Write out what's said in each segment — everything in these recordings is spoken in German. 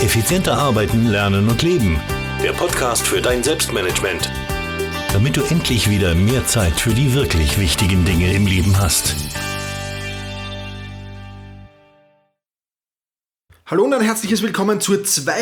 Effizienter arbeiten, lernen und leben. Der Podcast für dein Selbstmanagement. Damit du endlich wieder mehr Zeit für die wirklich wichtigen Dinge im Leben hast. Hallo und ein herzliches Willkommen zur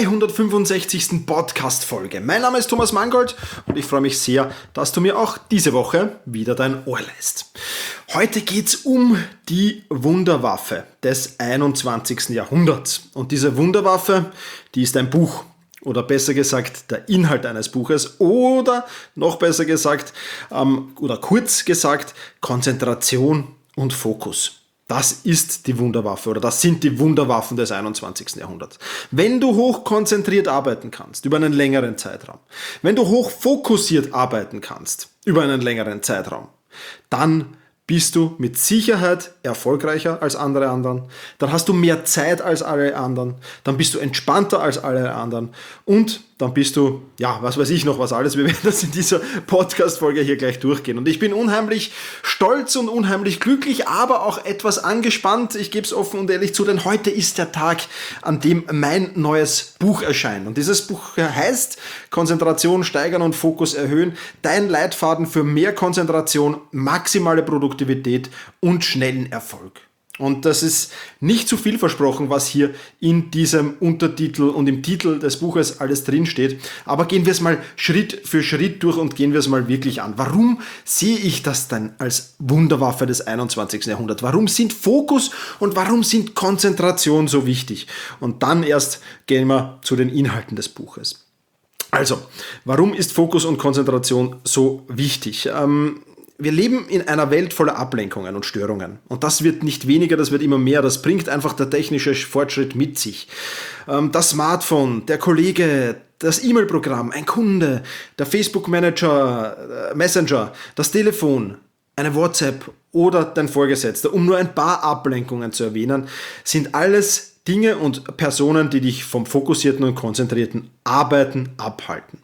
265. Podcast-Folge. Mein Name ist Thomas Mangold und ich freue mich sehr, dass du mir auch diese Woche wieder dein Ohr leist. Heute geht's um die Wunderwaffe des 21. Jahrhunderts. Und diese Wunderwaffe, die ist ein Buch. Oder besser gesagt, der Inhalt eines Buches. Oder noch besser gesagt, oder kurz gesagt, Konzentration und Fokus. Das ist die Wunderwaffe oder das sind die Wunderwaffen des 21. Jahrhunderts. Wenn du hochkonzentriert arbeiten kannst über einen längeren Zeitraum, wenn du hochfokussiert arbeiten kannst über einen längeren Zeitraum, dann bist du mit Sicherheit erfolgreicher als alle anderen, dann hast du mehr Zeit als alle anderen, dann bist du entspannter als alle anderen und dann bist du, ja, was weiß ich noch was alles, wir werden das in dieser Podcast-Folge hier gleich durchgehen. Und ich bin unheimlich stolz und unheimlich glücklich, aber auch etwas angespannt, ich gebe es offen und ehrlich zu, denn heute ist der Tag, an dem mein neues Buch erscheint. Und dieses Buch heißt Konzentration steigern und Fokus erhöhen, dein Leitfaden für mehr Konzentration, maximale Produktivität und schnellen Erfolg. Und das ist nicht zu viel versprochen, was hier in diesem Untertitel und im Titel des Buches alles drinsteht. Aber gehen wir es mal Schritt für Schritt durch und gehen wir es mal wirklich an. Warum sehe ich das denn als Wunderwaffe des 21. Jahrhunderts? Warum sind Fokus und warum sind Konzentration so wichtig? Und dann erst gehen wir zu den Inhalten des Buches. Also, warum ist Fokus und Konzentration so wichtig? Wir leben in einer Welt voller Ablenkungen und Störungen. Und das wird nicht weniger, das wird immer mehr. Das bringt einfach der technische Fortschritt mit sich. Das Smartphone, der Kollege, das E-Mail-Programm, ein Kunde, der Facebook-Manager, Messenger, das Telefon, eine WhatsApp oder dein Vorgesetzter, um nur ein paar Ablenkungen zu erwähnen, sind alles Dinge und Personen, die dich vom fokussierten und konzentrierten Arbeiten abhalten.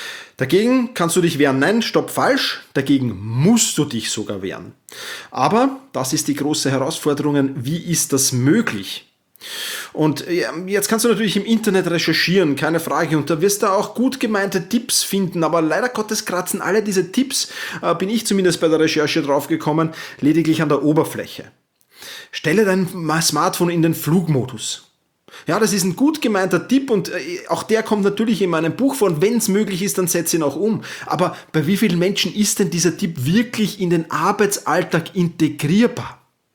Dagegen kannst du dich wehren. Nein, stopp, falsch. Dagegen musst du dich sogar wehren. Aber das ist die große Herausforderung. Wie ist das möglich? Und jetzt kannst du natürlich im Internet recherchieren, keine Frage. Und da wirst du auch gut gemeinte Tipps finden. Aber leider Gottes kratzen alle diese Tipps, bin ich zumindest bei der Recherche draufgekommen, lediglich an der Oberfläche. Stelle dein Smartphone in den Flugmodus. Ja, das ist ein gut gemeinter Tipp und auch der kommt natürlich in meinem Buch vor und wenn es möglich ist, dann setze ihn auch um. Aber bei wie vielen Menschen ist denn dieser Tipp wirklich in den Arbeitsalltag integrierbar?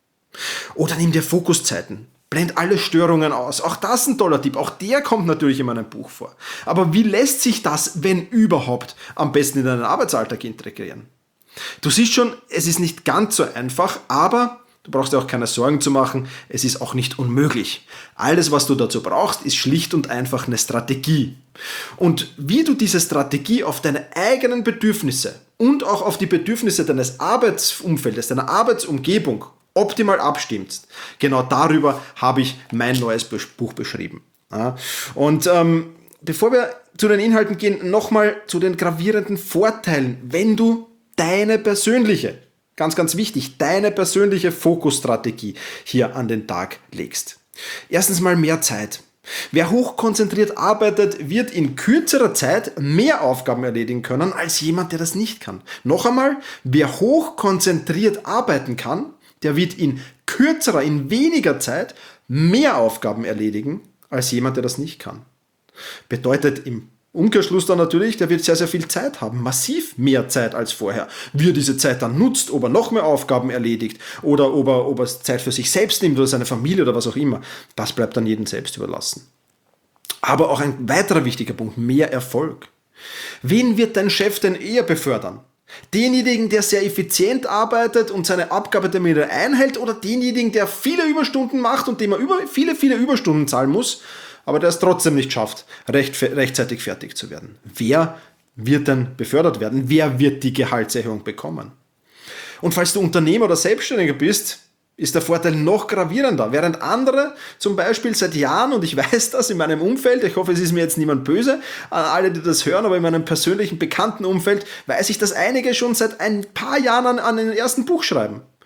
Oder nimm dir Fokuszeiten. Blend alle Störungen aus. Auch das ist ein toller Tipp. Auch der kommt natürlich in meinem Buch vor. Aber wie lässt sich das, wenn überhaupt, am besten in deinen Arbeitsalltag integrieren? Du siehst schon, es ist nicht ganz so einfach, aber du brauchst dir auch keine Sorgen zu machen, es ist auch nicht unmöglich. Alles, was du dazu brauchst, ist schlicht und einfach eine Strategie. Und wie du diese Strategie auf deine eigenen Bedürfnisse und auch auf die Bedürfnisse deines Arbeitsumfeldes, deiner Arbeitsumgebung optimal abstimmst, genau darüber habe ich mein neues Buch beschrieben. Und bevor wir zu den Inhalten gehen, nochmal zu den gravierenden Vorteilen, wenn du deine persönliche, ganz, ganz wichtig, deine persönliche Fokusstrategie hier an den Tag legst. Erstens mal mehr Zeit. Wer hochkonzentriert arbeitet, wird in kürzerer Zeit mehr Aufgaben erledigen können als jemand, der das nicht kann. Noch einmal, wer hochkonzentriert arbeiten kann, der wird in kürzerer, in weniger Zeit mehr Aufgaben erledigen als jemand, der das nicht kann. Bedeutet im Umkehrschluss dann natürlich, der wird sehr, sehr viel Zeit haben, massiv mehr Zeit als vorher. Wie er diese Zeit dann nutzt, ob er noch mehr Aufgaben erledigt oder ob er Zeit für sich selbst nimmt oder seine Familie oder was auch immer, das bleibt dann jedem selbst überlassen. Aber auch ein weiterer wichtiger Punkt, mehr Erfolg. Wen wird dein Chef denn eher befördern? Denjenigen, der sehr effizient arbeitet und seine Abgabetermine einhält oder denjenigen, der viele Überstunden macht und dem er viele Überstunden zahlen muss, aber der es trotzdem nicht schafft, rechtzeitig fertig zu werden. Wer wird denn befördert werden? Wer wird die Gehaltserhöhung bekommen? Und falls du Unternehmer oder Selbstständiger bist, ist der Vorteil noch gravierender. Während andere zum Beispiel seit Jahren, und ich weiß das in meinem Umfeld, ich hoffe, es ist mir jetzt niemand böse, an alle, die das hören, aber in meinem persönlichen bekannten Umfeld weiß ich, dass einige schon seit ein paar Jahren an den ersten Buch schreiben.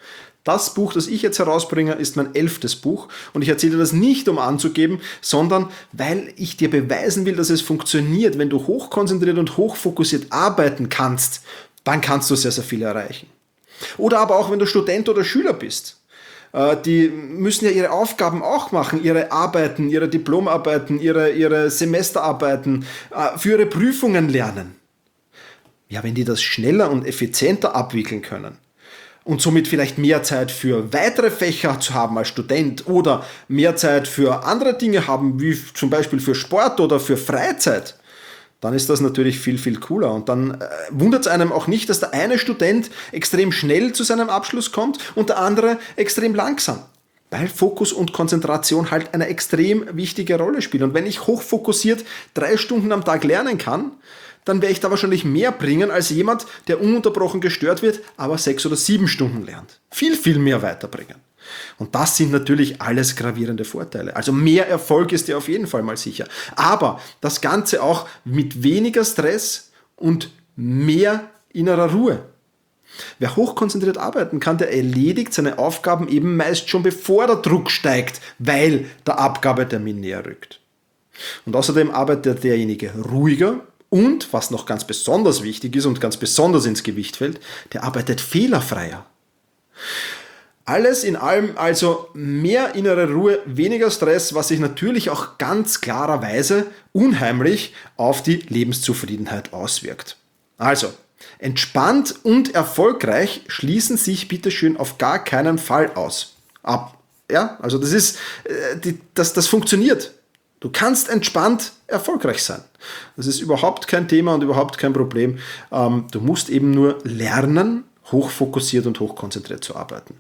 Das Buch, das ich jetzt herausbringe, ist mein 11. Buch und ich erzähle dir das nicht, um anzugeben, sondern weil ich dir beweisen will, dass es funktioniert. Wenn du hochkonzentriert und hochfokussiert arbeiten kannst, dann kannst du sehr, sehr viel erreichen. Oder aber auch, wenn du Student oder Schüler bist. Die müssen ja ihre Aufgaben auch machen, ihre Arbeiten, ihre Diplomarbeiten, ihre Semesterarbeiten, für ihre Prüfungen lernen. Ja, wenn die das schneller und effizienter abwickeln können und somit vielleicht mehr Zeit für weitere Fächer zu haben als Student oder mehr Zeit für andere Dinge haben, wie zum Beispiel für Sport oder für Freizeit, dann ist das natürlich viel, viel cooler. Und dann wundert es einem auch nicht, dass der eine Student extrem schnell zu seinem Abschluss kommt und der andere extrem langsam. Weil Fokus und Konzentration halt eine extrem wichtige Rolle spielen. Und wenn ich hochfokussiert 3 Stunden am Tag lernen kann, dann werde ich da wahrscheinlich mehr bringen als jemand, der ununterbrochen gestört wird, aber 6 oder 7 Stunden lernt. Viel, viel mehr weiterbringen. Und das sind natürlich alles gravierende Vorteile. Also mehr Erfolg ist dir auf jeden Fall mal sicher. Aber das Ganze auch mit weniger Stress und mehr innerer Ruhe. Wer hochkonzentriert arbeiten kann, der erledigt seine Aufgaben eben meist schon bevor der Druck steigt, weil der Abgabetermin näher rückt. Und außerdem arbeitet derjenige ruhiger und, was noch ganz besonders wichtig ist und ganz besonders ins Gewicht fällt, der arbeitet fehlerfreier. Alles in allem also mehr innere Ruhe, weniger Stress, was sich natürlich auch ganz klarerweise unheimlich auf die Lebenszufriedenheit auswirkt. Also, entspannt und erfolgreich schließen sich bitteschön auf gar keinen Fall ab. Ja, also das funktioniert. Du kannst entspannt erfolgreich sein. Das ist überhaupt kein Thema und überhaupt kein Problem. Du musst eben nur lernen, hochfokussiert und hochkonzentriert zu arbeiten.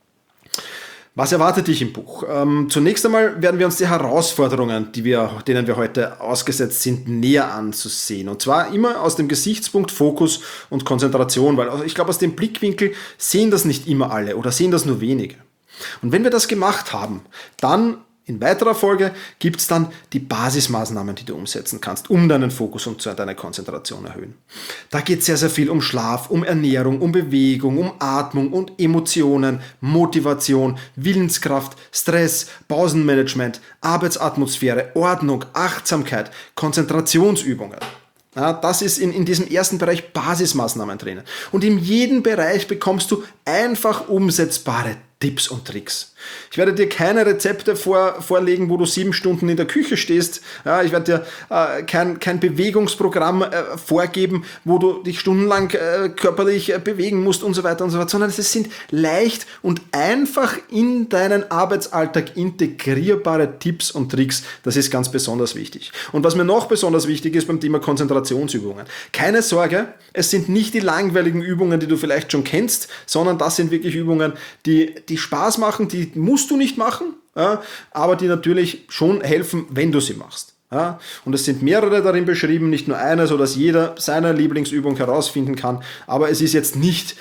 Was erwartet dich im Buch? Zunächst einmal werden wir uns die Herausforderungen, denen wir heute ausgesetzt sind, näher anzusehen. Und zwar immer aus dem Gesichtspunkt Fokus und Konzentration, weil ich glaube, aus dem Blickwinkel sehen das nicht immer alle oder sehen das nur wenige. Und wenn wir das gemacht haben, dann in weiterer Folge gibt es dann die Basismaßnahmen, die du umsetzen kannst, um deinen Fokus und deine Konzentration erhöhen. Da geht es sehr, sehr viel um Schlaf, um Ernährung, um Bewegung, um Atmung und Emotionen, Motivation, Willenskraft, Stress, Pausenmanagement, Arbeitsatmosphäre, Ordnung, Achtsamkeit, Konzentrationsübungen. Ja, das ist in diesem ersten Bereich Basismaßnahmen drinnen. Und in jedem Bereich bekommst du einfach umsetzbare Tipps und Tricks. Ich werde dir keine Rezepte vorlegen, wo du 7 Stunden in der Küche stehst. Ja, ich werde dir kein Bewegungsprogramm vorgeben, wo du dich stundenlang körperlich bewegen musst und so weiter und so fort, sondern es sind leicht und einfach in deinen Arbeitsalltag integrierbare Tipps und Tricks. Das ist ganz besonders wichtig. Und was mir noch besonders wichtig ist beim Thema Konzentrationsübungen. Keine Sorge, es sind nicht die langweiligen Übungen, die du vielleicht schon kennst, sondern das sind wirklich Übungen, die Spaß machen, die musst du nicht machen, ja, aber die natürlich schon helfen, wenn du sie machst. Ja. Und es sind mehrere darin beschrieben, nicht nur eine, sodass jeder seine Lieblingsübung herausfinden kann. Aber es ist jetzt nicht,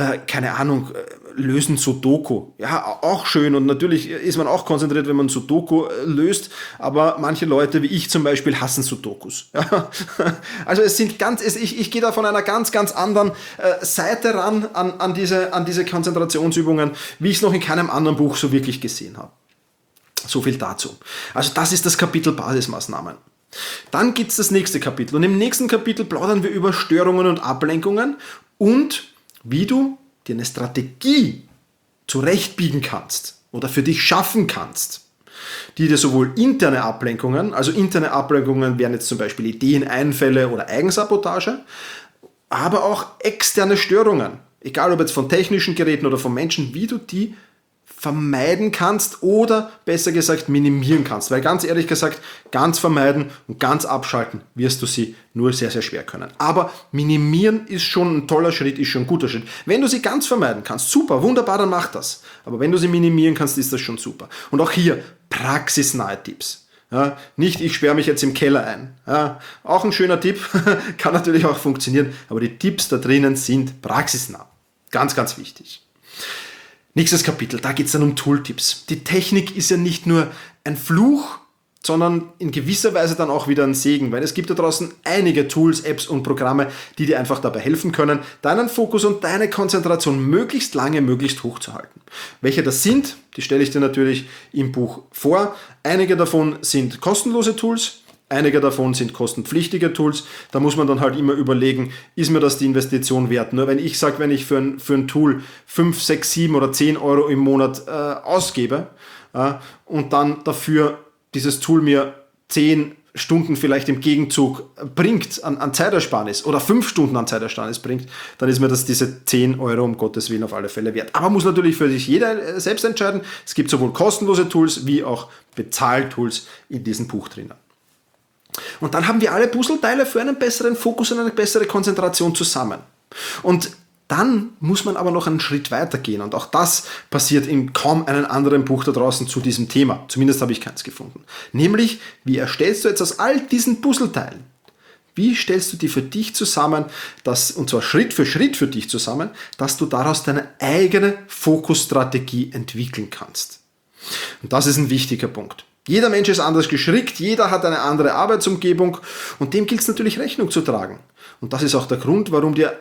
lösen Sudoku. Ja, auch schön und natürlich ist man auch konzentriert, wenn man Sudoku löst, aber manche Leute, wie ich zum Beispiel, hassen Sudokus. Ja. Also ich gehe da von einer ganz, ganz anderen Seite ran an diese Konzentrationsübungen, wie ich es noch in keinem anderen Buch so wirklich gesehen habe. So viel dazu. Also das ist das Kapitel Basismaßnahmen. Dann gibt es das nächste Kapitel und im nächsten Kapitel plaudern wir über Störungen und Ablenkungen und wie du dir eine Strategie zurechtbiegen kannst oder für dich schaffen kannst, die dir sowohl interne Ablenkungen, also interne Ablenkungen wären jetzt zum Beispiel Ideen, Einfälle oder Eigensabotage, aber auch externe Störungen, egal ob jetzt von technischen Geräten oder von Menschen, wie du die vermeiden kannst oder besser gesagt minimieren kannst. Weil ganz ehrlich gesagt, ganz vermeiden und ganz abschalten wirst du sie nur sehr, sehr schwer können. Aber minimieren ist schon ein toller Schritt, ist schon ein guter Schritt. Wenn du sie ganz vermeiden kannst, super, wunderbar, dann mach das. Aber wenn du sie minimieren kannst, ist das schon super. Und auch hier praxisnahe Tipps. Ja, nicht, ich sperre mich jetzt im Keller ein. Ja, auch ein schöner Tipp, kann natürlich auch funktionieren, aber die Tipps da drinnen sind praxisnah. Ganz, ganz wichtig. Nächstes Kapitel, da geht es dann um Tooltips. Die Technik ist ja nicht nur ein Fluch, sondern in gewisser Weise dann auch wieder ein Segen, weil es gibt da draußen einige Tools, Apps und Programme, die dir einfach dabei helfen können, deinen Fokus und deine Konzentration möglichst lange, möglichst hoch zu halten. Welche das sind, die stelle ich dir natürlich im Buch vor. Einige davon sind kostenlose Tools, einige davon sind kostenpflichtige Tools. Da muss man dann halt immer überlegen, ist mir das die Investition wert? Nur wenn ich sage, wenn ich für ein Tool 5, 6, 7 oder 10 Euro im Monat ausgebe und dann dafür dieses Tool mir 10 Stunden vielleicht im Gegenzug bringt an Zeitersparnis oder 5 Stunden an Zeitersparnis bringt, dann ist mir das diese 10 Euro um Gottes Willen auf alle Fälle wert. Aber muss natürlich für sich jeder selbst entscheiden. Es gibt sowohl kostenlose Tools wie auch Bezahltools in diesem Buch drinnen. Und dann haben wir alle Puzzleteile für einen besseren Fokus und eine bessere Konzentration zusammen. Und dann muss man aber noch einen Schritt weiter gehen. Und auch das passiert in kaum einem anderen Buch da draußen zu diesem Thema. Zumindest habe ich keins gefunden. Nämlich, wie erstellst du jetzt aus all diesen Puzzleteilen? Wie stellst du die für dich zusammen, und zwar Schritt für dich zusammen, dass du daraus deine eigene Fokusstrategie entwickeln kannst? Und das ist ein wichtiger Punkt. Jeder Mensch ist anders gestrickt, jeder hat eine andere Arbeitsumgebung und dem gilt es natürlich Rechnung zu tragen. Und das ist auch der Grund, warum es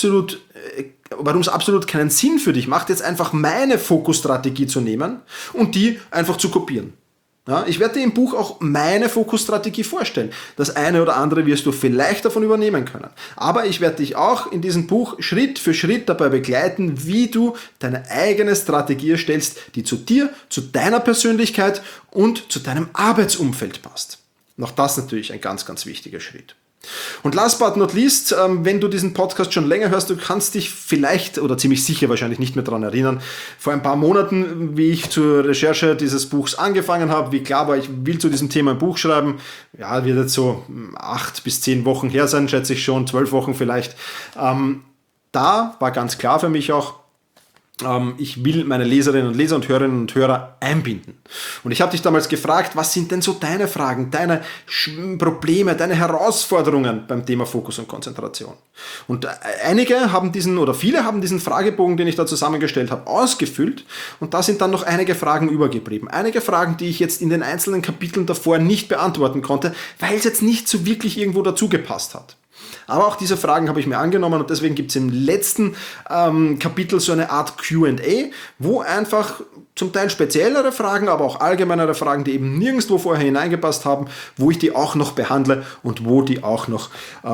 absolut keinen Sinn für dich macht, jetzt einfach meine Fokusstrategie zu nehmen und die einfach zu kopieren. Ja, ich werde dir im Buch auch meine Fokusstrategie vorstellen. Das eine oder andere wirst du vielleicht davon übernehmen können. Aber ich werde dich auch in diesem Buch Schritt für Schritt dabei begleiten, wie du deine eigene Strategie erstellst, die zu dir, zu deiner Persönlichkeit und zu deinem Arbeitsumfeld passt. Und auch das natürlich ein ganz, ganz wichtiger Schritt. Und last but not least, wenn du diesen Podcast schon länger hörst, du kannst dich vielleicht oder ziemlich sicher wahrscheinlich nicht mehr daran erinnern, vor ein paar Monaten, wie ich zur Recherche dieses Buchs angefangen habe, wie klar war, ich will zu diesem Thema ein Buch schreiben, ja, wird jetzt so 8 bis 10 Wochen her sein, schätze ich schon, 12 Wochen vielleicht. Da war ganz klar für mich auch, ich will meine Leserinnen und Leser und Hörerinnen und Hörer einbinden. Und ich habe dich damals gefragt, was sind denn so deine Fragen, deine Probleme, deine Herausforderungen beim Thema Fokus und Konzentration? Und viele haben diesen Fragebogen, den ich da zusammengestellt habe, ausgefüllt und da sind dann noch einige Fragen übergeblieben. Einige Fragen, die ich jetzt in den einzelnen Kapiteln davor nicht beantworten konnte, weil es jetzt nicht so wirklich irgendwo dazu gepasst hat. Aber auch diese Fragen habe ich mir angenommen und deswegen gibt es im letzten Kapitel so eine Art Q&A, wo einfach zum Teil speziellere Fragen, aber auch allgemeinere Fragen, die eben nirgendwo vorher hineingepasst haben, wo ich die auch noch behandle und wo die auch noch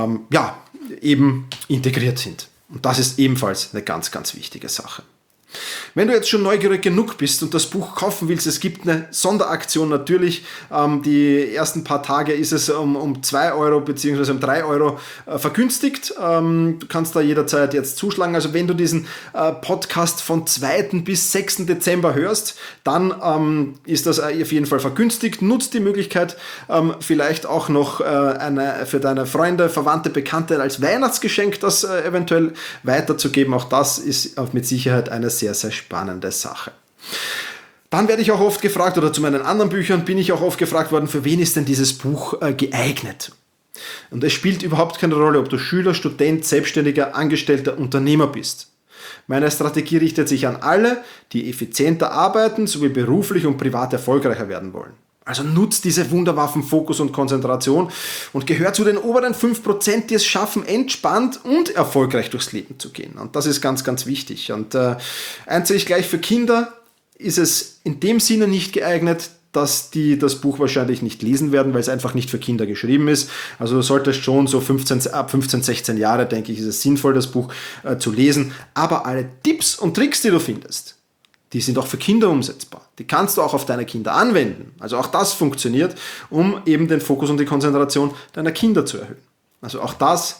eben integriert sind. Und das ist ebenfalls eine ganz, ganz wichtige Sache. Wenn du jetzt schon neugierig genug bist und das Buch kaufen willst, es gibt eine Sonderaktion natürlich. Die ersten paar Tage ist es um 2 Euro bzw. um 3 Euro vergünstigt. Du kannst da jederzeit jetzt zuschlagen. Also wenn du diesen Podcast von 2. bis 6. Dezember hörst, dann ist das auf jeden Fall vergünstigt. Nutzt die Möglichkeit, vielleicht auch noch für deine Freunde, Verwandte, Bekannte als Weihnachtsgeschenk das eventuell weiterzugeben. Auch das ist mit Sicherheit eine sehr, sehr spannende Sache. Dann werde ich auch oft gefragt, oder zu meinen anderen Büchern bin ich auch oft gefragt worden, für wen ist denn dieses Buch geeignet? Und es spielt überhaupt keine Rolle, ob du Schüler, Student, Selbstständiger, Angestellter, Unternehmer bist. Meine Strategie richtet sich an alle, die effizienter arbeiten, sowie beruflich und privat erfolgreicher werden wollen. Also nutzt diese Wunderwaffen Fokus und Konzentration und gehört zu den oberen 5%, die es schaffen, entspannt und erfolgreich durchs Leben zu gehen. Und das ist ganz, ganz wichtig. Und einzig gleich für Kinder ist es in dem Sinne nicht geeignet, dass die das Buch wahrscheinlich nicht lesen werden, weil es einfach nicht für Kinder geschrieben ist. Also du solltest schon so ab 15, 16 Jahre, denke ich, ist es sinnvoll, das Buch zu lesen. Aber alle Tipps und Tricks, die du findest, die sind auch für Kinder umsetzbar. Die kannst du auch auf deine Kinder anwenden. Also auch das funktioniert, um eben den Fokus und die Konzentration deiner Kinder zu erhöhen. Also auch das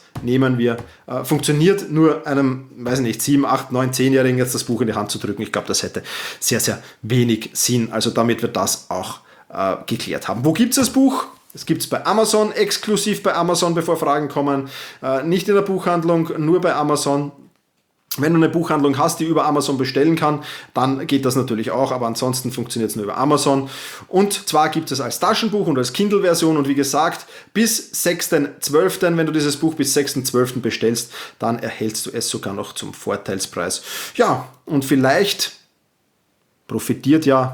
funktioniert nur einem, 7, 8, 9, 10-Jährigen jetzt das Buch in die Hand zu drücken. Ich glaube, das hätte sehr, sehr wenig Sinn. Also damit wir das auch geklärt haben. Wo gibt es das Buch? Es gibt es bei Amazon, exklusiv bei Amazon, bevor Fragen kommen. Nicht in der Buchhandlung, nur bei Amazon. Wenn du eine Buchhandlung hast, die über Amazon bestellen kann, dann geht das natürlich auch, aber ansonsten funktioniert es nur über Amazon. Und zwar gibt es als Taschenbuch und als Kindle-Version und wie gesagt, bis 6.12., wenn du dieses Buch bis 6.12. bestellst, dann erhältst du es sogar noch zum Vorteilspreis. Ja, und vielleicht profitiert ja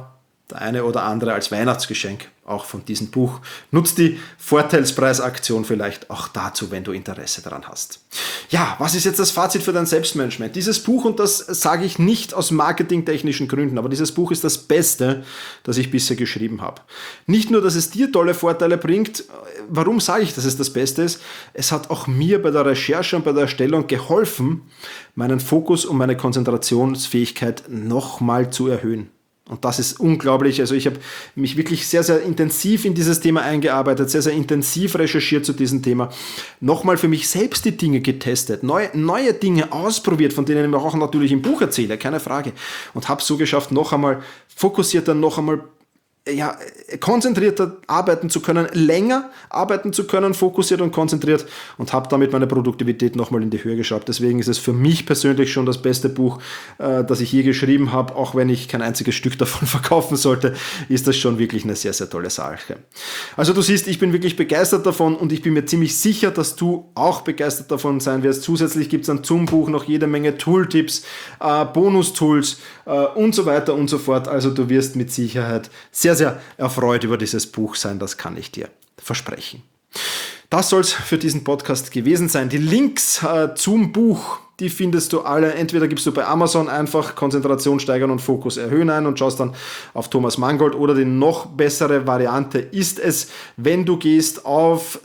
der eine oder andere als Weihnachtsgeschenk auch von diesem Buch. Nutz die Vorteilspreisaktion vielleicht auch dazu, wenn du Interesse daran hast. Ja, was ist jetzt das Fazit für dein Selbstmanagement? Dieses Buch, und das sage ich nicht aus marketingtechnischen Gründen, aber dieses Buch ist das Beste, das ich bisher geschrieben habe. Nicht nur, dass es dir tolle Vorteile bringt, warum sage ich, dass es das Beste ist? Es hat auch mir bei der Recherche und bei der Erstellung geholfen, meinen Fokus und meine Konzentrationsfähigkeit nochmal zu erhöhen. Und das ist unglaublich. Also ich habe mich wirklich sehr, sehr intensiv in dieses Thema eingearbeitet, sehr, sehr intensiv recherchiert zu diesem Thema. Nochmal für mich selbst die Dinge getestet, neue Dinge ausprobiert, von denen ich auch natürlich im Buch erzähle, keine Frage. Und habe es so geschafft, noch einmal fokussierter, noch einmal konzentrierter arbeiten zu können, länger arbeiten zu können, fokussiert und konzentriert, und habe damit meine Produktivität nochmal in die Höhe geschraubt. Deswegen ist es für mich persönlich schon das beste Buch, das ich je geschrieben habe. Auch wenn ich kein einziges Stück davon verkaufen sollte, ist das schon wirklich eine sehr, sehr tolle Sache. Also du siehst, ich bin wirklich begeistert davon, und ich bin mir ziemlich sicher, dass du auch begeistert davon sein wirst. Zusätzlich gibt es zum Buch noch jede Menge Tooltips, Bonustools und so weiter und so fort. Also du wirst mit Sicherheit sehr, sehr erfreut über dieses Buch sein, das kann ich dir versprechen. Das soll es für diesen Podcast gewesen sein. Die Links zum Buch, die findest du alle. Entweder gibst du bei Amazon einfach Konzentration steigern und Fokus erhöhen ein und schaust dann auf Thomas Mangold, oder die noch bessere Variante ist es, wenn du gehst auf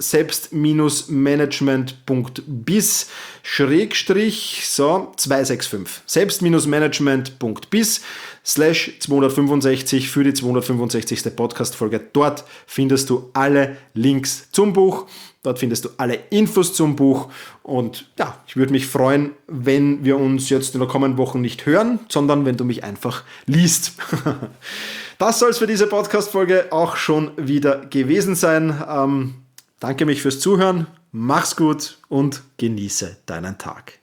selbst-management.biz /265 selbst-management.biz/265 für die 265. Podcast-Folge. Dort findest du alle Links zum Buch. Dort findest du alle Infos zum Buch, und ja, ich würde mich freuen, wenn wir uns jetzt in der kommenden Woche nicht hören, sondern wenn du mich einfach liest. Das soll es für diese Podcast-Folge auch schon wieder gewesen sein. Danke mich fürs Zuhören, mach's gut und genieße deinen Tag.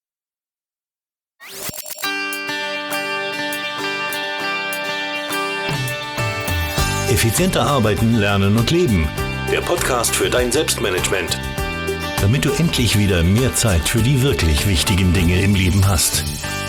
Effizienter arbeiten, lernen und leben. Der Podcast für dein Selbstmanagement. Damit du endlich wieder mehr Zeit für die wirklich wichtigen Dinge im Leben hast.